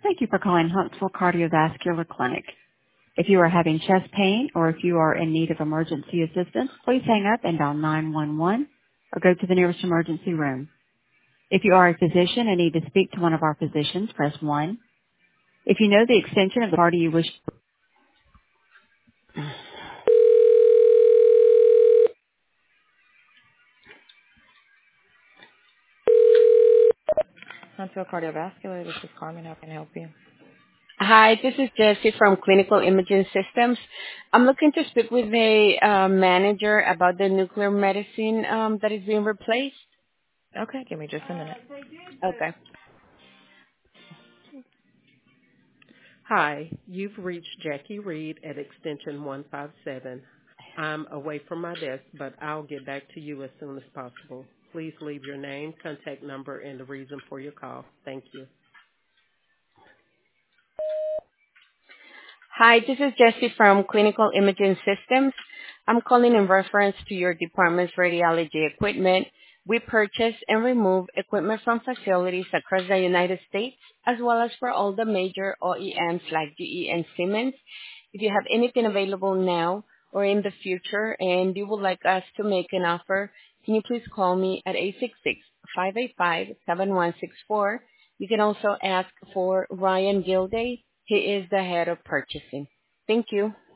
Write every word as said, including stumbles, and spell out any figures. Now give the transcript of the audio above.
Thank you for calling Huntsville Cardiovascular Clinic. If you are having chest pain or if you are in need of emergency assistance, please hang up and dial nine one one or go to the nearest emergency room. If you are a physician and need to speak to one of our physicians, press one. If you know the extension of the party you wish. Huntsville Cardiovascular, this is Carmen. How can I help you? Hi, this is Jessie from Clinical Imaging Systems. I'm looking to speak with a uh, manager about the nuclear medicine um, that is being replaced. Okay, give me just a minute. Okay. Hi, you've reached Jackie Reed at extension one five seven. I'm away from my desk, but I'll get back to you as soon as possible. Please leave your name, contact number, and the reason for your call. Thank you. Hi, this is Jessie from Clinical Imaging Systems. I'm calling in reference to your department's radiology equipment. We purchase and remove equipment from facilities across the United States, as well as for all the major O E Ms like G E and Siemens. If you have anything available now or in the future and you would like us to make an offer, can you please call me at eight six six, five eight five, seven one six four. You can also ask for Ryan Gilday. He is the head of purchasing. Thank you.